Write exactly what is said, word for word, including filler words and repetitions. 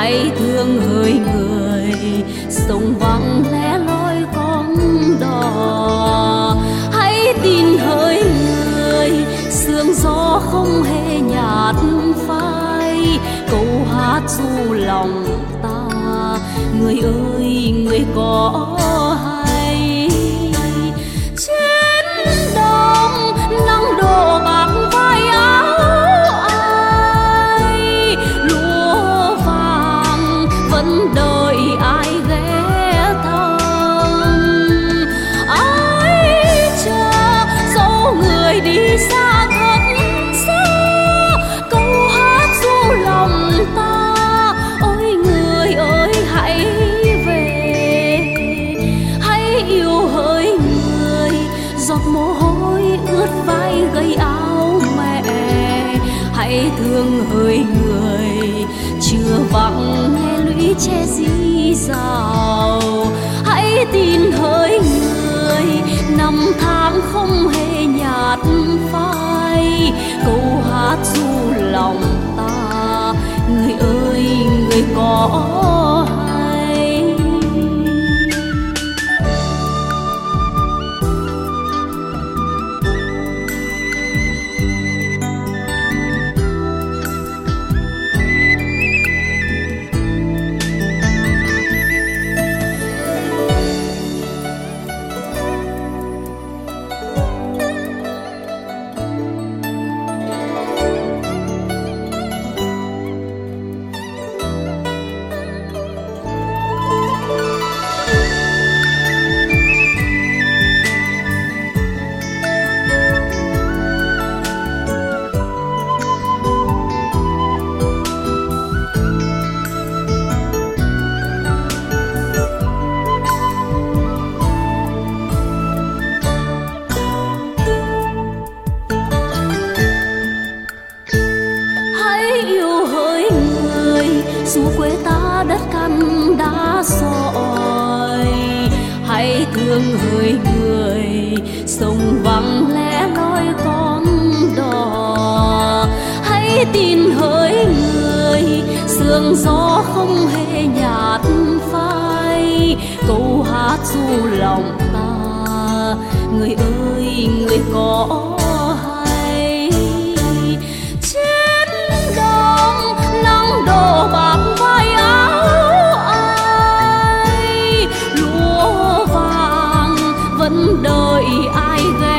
hãy thương hỡi người sông vắng lẻ loi con đò. Hãy tin hỡi người sương gió không hề nhạt phai, câu hát du lòng ta người ơi người có hay. Trên đông nắng đổ bạc vai áo ai, lúa vàng vẫn đợi ai ghé thăm. Ai chờ dẫu người đi xa thật xa, câu hát du lòng ta ôi người ơi hãy về. Hãy yêu hỡi người giọt mồ hôi ướt vai gầy áo mẹ. Hãy thương hỡi người chưa vắng nghe lũy tre rì rào. Hãy tin hỡi người năm tháng không hề nhạt phai, câu hát du lòng ta người ơi người có hay. Dù quê ta đất căn đá sỏi, hãy thương hỡi người sông vắng lẻ loi con đò. Hãy tin hỡi người sương gió không hề nhạt phai, câu hát du lòng ta người ơi người có hay. Trên đông nắng đổ bạc vai áo ai, lúa vàng vẫn đợi ai ghé